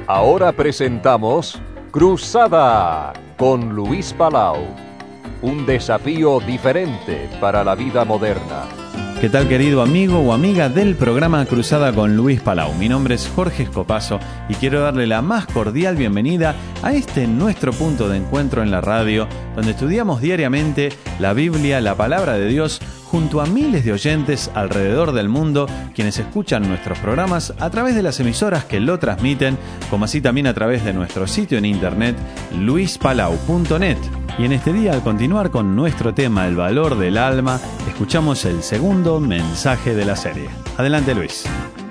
Ahora presentamos Cruzada con Luis Palau. Un desafío diferente para la vida moderna. ¿Qué tal, querido amigo o amiga del programa Cruzada con Luis Palau? Mi nombre es Jorge Escopazo y quiero darle la más cordial bienvenida a nuestro punto de encuentro en la radio, donde estudiamos diariamente la Biblia, la palabra de Dios, junto a miles de oyentes alrededor del mundo, quienes escuchan nuestros programas a través de las emisoras que lo transmiten, como así también a través de nuestro sitio en internet, luispalau.net. Y en este día, al continuar con nuestro tema, el valor del alma, escuchamos el segundo mensaje de la serie. Adelante, Luis.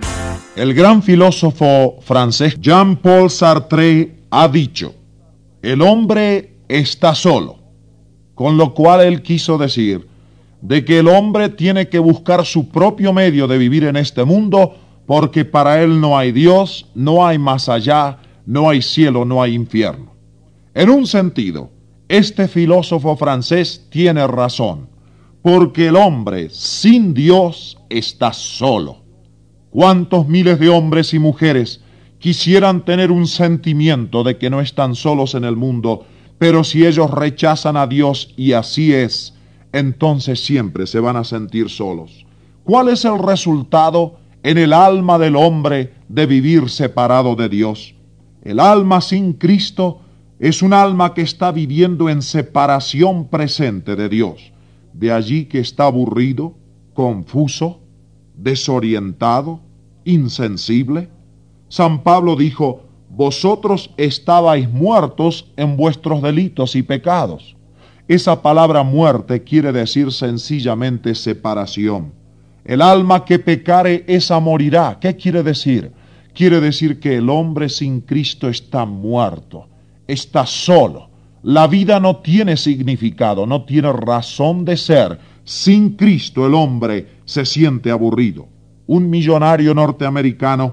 El gran filósofo francés Jean-Paul Sartre ha dicho: el hombre está solo, con lo cual él quiso decir de que el hombre tiene que buscar su propio medio de vivir en este mundo, porque para él no hay Dios, no hay más allá, no hay cielo, no hay infierno. En un sentido, este filósofo francés tiene razón, porque el hombre sin Dios está solo. ¿Cuántos miles de hombres y mujeres quisieran tener un sentimiento de que no están solos en el mundo, pero si ellos rechazan a Dios, y así es, entonces siempre se van a sentir solos? ¿Cuál es el resultado en el alma del hombre de vivir separado de Dios? El alma sin Cristo es un alma que está viviendo en separación presente de Dios. De allí que está aburrido, confuso, desorientado, insensible. San Pablo dijo: vosotros estabais muertos en vuestros delitos y pecados. Esa palabra muerte quiere decir sencillamente separación. El alma que pecare, esa morirá. ¿Qué quiere decir? Quiere decir que el hombre sin Cristo está muerto, está solo. La vida no tiene significado, no tiene razón de ser. Sin Cristo el hombre se siente aburrido. Un millonario norteamericano,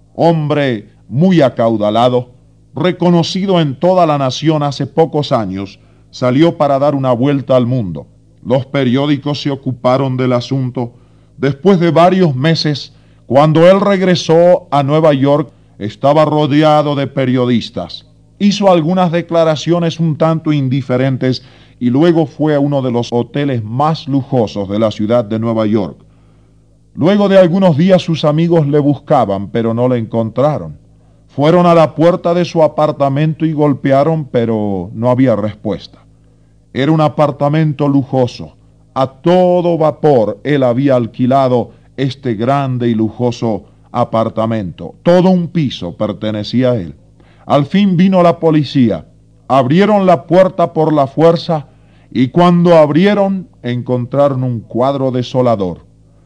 hombre muy acaudalado, reconocido en toda la nación hace pocos años, salió para dar una vuelta al mundo. Los periódicos se ocuparon del asunto. Después de varios meses, cuando él regresó a Nueva York, estaba rodeado de periodistas. Hizo algunas declaraciones un tanto indiferentes y luego fue a uno de los hoteles más lujosos de la ciudad de Nueva York. Luego de algunos días sus amigos le buscaban, pero no le encontraron. Fueron a la puerta de su apartamento y golpearon, pero no había respuesta. Era un apartamento lujoso. A todo vapor él había alquilado este grande y lujoso apartamento. Todo un piso pertenecía a él. Al fin vino la policía. Abrieron la puerta por la fuerza y cuando abrieron encontraron un cuadro desolador.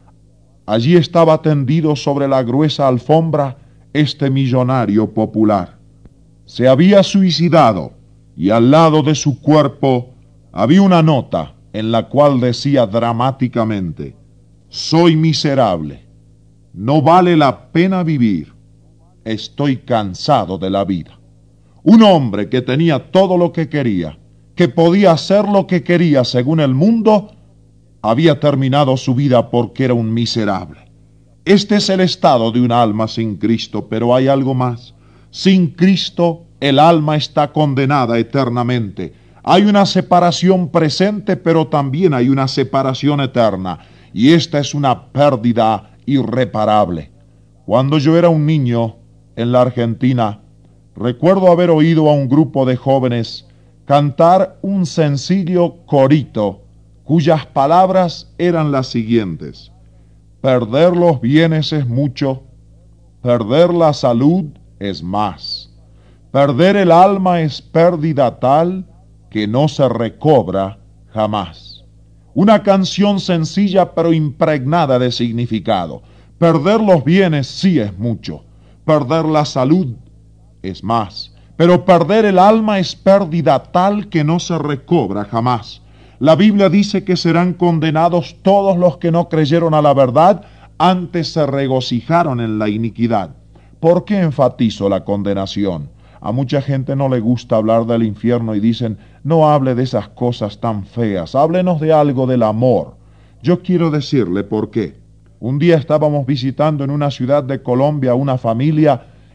Allí estaba tendido sobre la gruesa alfombra este millonario popular. Se había suicidado y al lado de su cuerpo había una nota en la cual decía dramáticamente: soy miserable, no vale la pena vivir, estoy cansado de la vida. Un hombre que tenía todo lo que quería, que podía hacer lo que quería según el mundo, había terminado su vida porque era un miserable. Este es el estado de un alma sin Cristo, pero hay algo más. Sin Cristo, el alma está condenada eternamente. Hay una separación presente, pero también hay una separación eterna, y esta es una pérdida irreparable. Cuando yo era un niño en la Argentina, recuerdo haber oído a un grupo de jóvenes cantar un sencillo corito, cuyas palabras eran las siguientes: perder los bienes es mucho, perder la salud es más, perder el alma es pérdida tal que no se recobra jamás. Una canción sencilla pero impregnada de significado. Perder los bienes sí es mucho, perder la salud es más, pero perder el alma es pérdida tal que no se recobra jamás. La Biblia dice que serán condenados todos los que no creyeron a la verdad, antes se regocijaron en la iniquidad. ¿Por qué enfatizo la condenación? A mucha gente no le gusta hablar del infierno y dicen: no hable de esas cosas tan feas, háblenos de algo del amor. Yo quiero decirle por qué. Un día estábamos visitando en una ciudad de Colombia una familia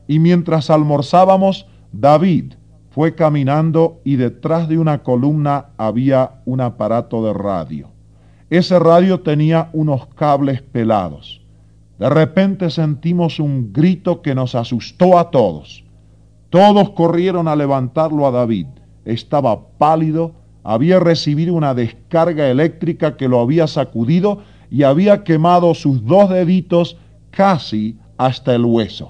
y mientras almorzábamos, David fue caminando y detrás de una columna había un aparato de radio. Ese radio tenía unos cables pelados. De repente sentimos un grito que nos asustó a todos. Todos corrieron a levantarlo a David. Estaba pálido, había recibido una descarga eléctrica que lo había sacudido y había quemado sus 2 deditos casi hasta el hueso.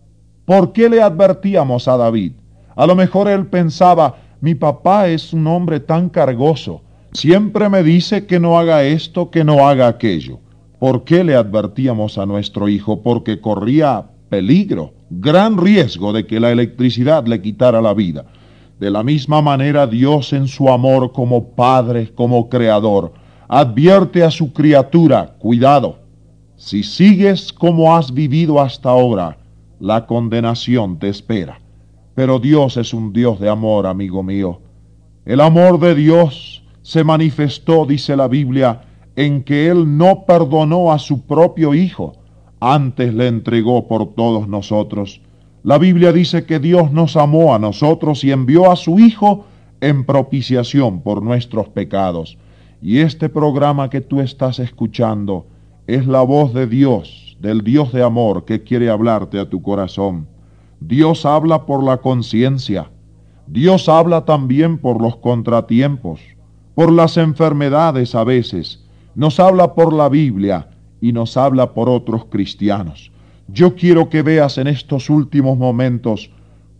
¿Por qué le advertíamos a David? A lo mejor él pensaba, mi papá es un hombre tan cargoso, siempre me dice que no haga esto, que no haga aquello. ¿Por qué le advertíamos a nuestro hijo? Porque corría peligro, gran riesgo de que la electricidad le quitara la vida. De la misma manera, Dios en su amor como Padre, como Creador, advierte a su criatura, cuidado, si sigues como has vivido hasta ahora, la condenación te espera. Pero Dios es un Dios de amor, amigo mío. El amor de Dios se manifestó, dice la Biblia, en que Él no perdonó a su propio Hijo, antes le entregó por todos nosotros. La Biblia dice que Dios nos amó a nosotros y envió a su Hijo en propiciación por nuestros pecados. Y este programa que tú estás escuchando es la voz de Dios, del Dios de amor que quiere hablarte a tu corazón. Dios habla por la conciencia. Dios habla también por los contratiempos, por las enfermedades a veces. Nos habla por la Biblia y nos habla por otros cristianos. Yo quiero que veas en estos últimos momentos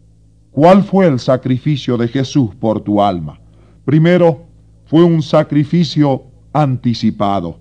cuál fue el sacrificio de Jesús por tu alma. Primero, fue un sacrificio anticipado.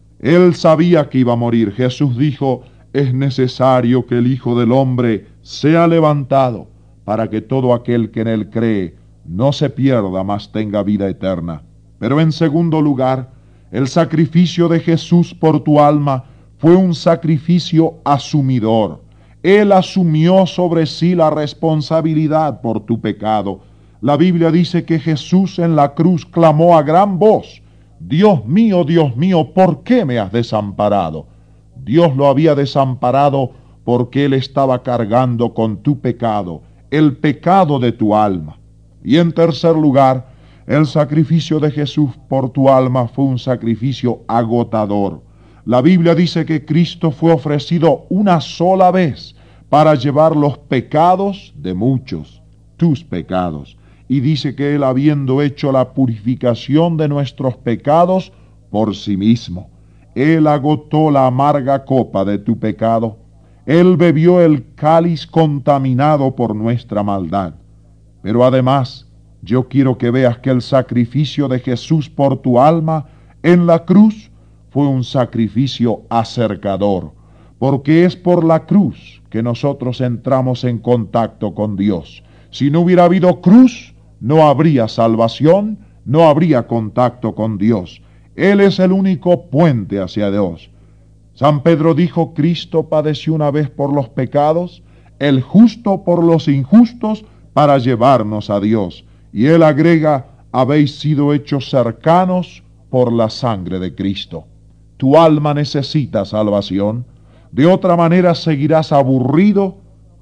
Él sabía que iba a morir. Jesús dijo, es necesario que el Hijo del Hombre sea levantado para que todo aquel que en él cree no se pierda, mas tenga vida eterna. Pero en segundo lugar, el sacrificio de Jesús por tu alma fue un sacrificio asumidor. Él asumió sobre sí la responsabilidad por tu pecado. La Biblia dice que Jesús en la cruz clamó a gran voz, Dios mío, ¿por qué me has desamparado? Dios lo había desamparado porque Él estaba cargando con tu pecado, el pecado de tu alma. Y en tercer lugar, el sacrificio de Jesús por tu alma fue un sacrificio agotador. La Biblia dice que Cristo fue ofrecido una sola vez para llevar los pecados de muchos, tus pecados. Y dice que Él, habiendo hecho la purificación de nuestros pecados por sí mismo, Él agotó la amarga copa de tu pecado. Él bebió el cáliz contaminado por nuestra maldad. Pero además, yo quiero que veas que el sacrificio de Jesús por tu alma en la cruz fue un sacrificio acercador, porque es por la cruz que nosotros entramos en contacto con Dios. Si no hubiera habido cruz, no habría salvación, no habría contacto con Dios. Él es el único puente hacia Dios. San Pedro dijo, Cristo padeció una vez por los pecados, el justo por los injustos, para llevarnos a Dios. Y él agrega, habéis sido hechos cercanos por la sangre de Cristo. Tu alma necesita salvación. De otra manera seguirás aburrido,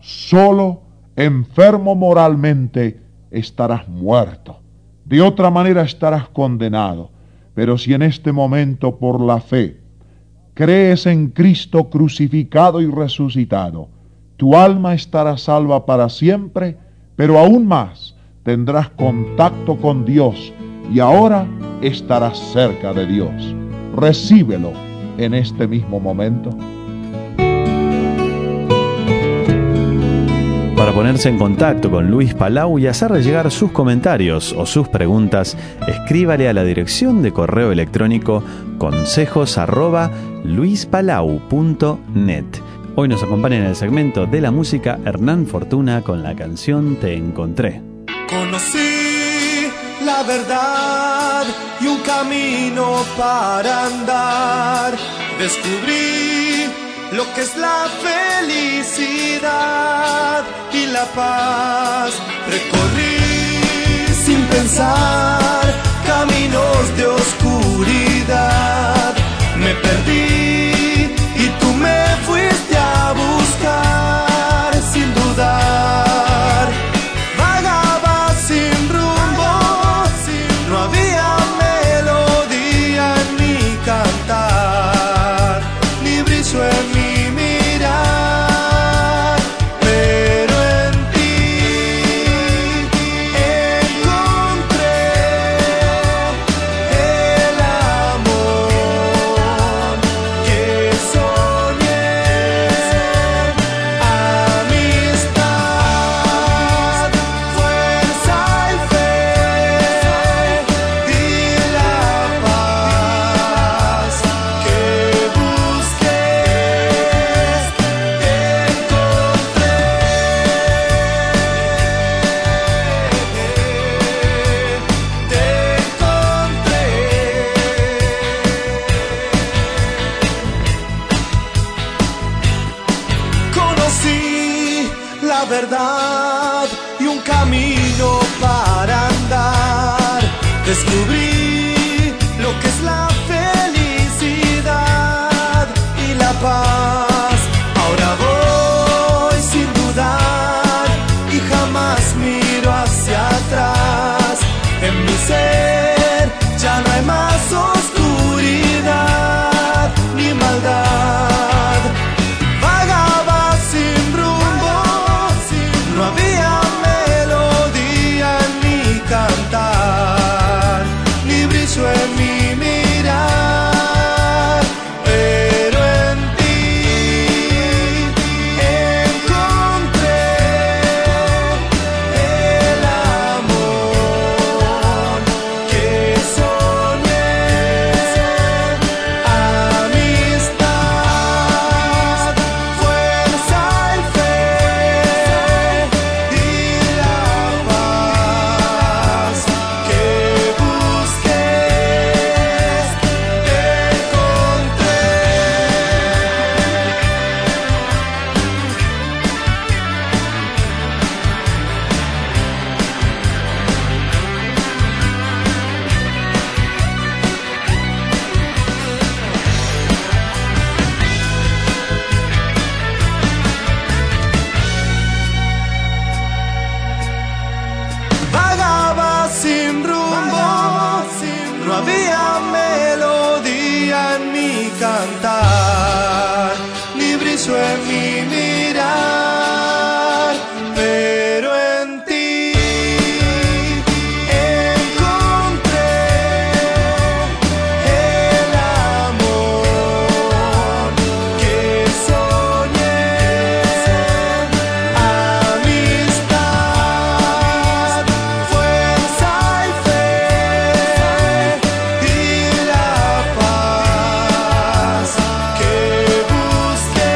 solo, enfermo moralmente, estarás muerto. De otra manera estarás condenado. Pero si en este momento por la fe crees en Cristo crucificado y resucitado, tu alma estará salva para siempre, pero aún más tendrás contacto con Dios y ahora estarás cerca de Dios. Recíbelo en este mismo momento. Para ponerse en contacto con Luis Palau y hacerle llegar sus comentarios o sus preguntas, escríbale a la dirección de correo electrónico consejos@luispalau.net. Hoy nos acompaña en el segmento de la música Hernán Fortuna con la canción Te Encontré. Conocí la verdad y un camino para andar. Descubrí lo que es la felicidad y la paz. Recorrí sin pensar caminos de oscuridad. Me perdí y tú me fuiste a buscar sin duda. conocí la verdad y un camino para andar. Descubrí lo que es la felicidad y la paz. Ahora voy sin dudar y jamás miro hacia atrás. En mi ser ya no hay más oscuridad ni maldad. Vagaba sin rumbo, no había melodía en mi cantar, ni brillo en mi mirar, pero en ti encontré el amor que soñé, amistad, fuerza y fe, y la paz que busqué, encontré. Vagaba sin rumbo, no había melodía en mi cantar, ni brillo en mi mirar, pero en ti encontré el amor que soñé, amistad, fuerza y fe, y la paz que busqué,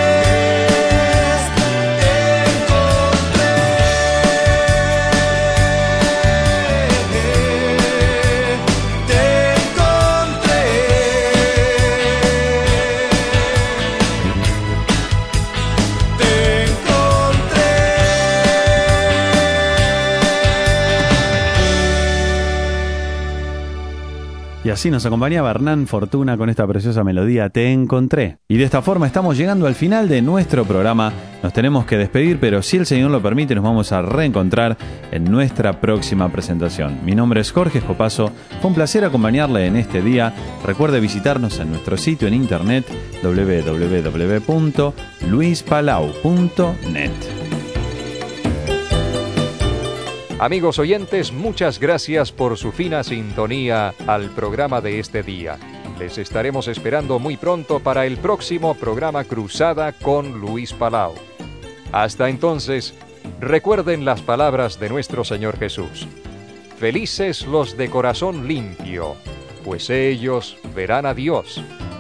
Y así nos acompañaba Hernán Fortuna con esta preciosa melodía Te Encontré. Y de esta forma estamos llegando al final de nuestro programa. Nos tenemos que despedir, pero si el Señor lo permite nos vamos a reencontrar en nuestra próxima presentación. Mi nombre es Jorge Escopazo, fue un placer acompañarle en este día. Recuerde visitarnos en nuestro sitio en internet www.luispalau.net. Amigos oyentes, muchas gracias por su fina sintonía al programa de este día. Les estaremos esperando muy pronto para el próximo programa Cruzada con Luis Palau. Hasta entonces, recuerden las palabras de nuestro Señor Jesús. Felices los de corazón limpio, pues ellos verán a Dios.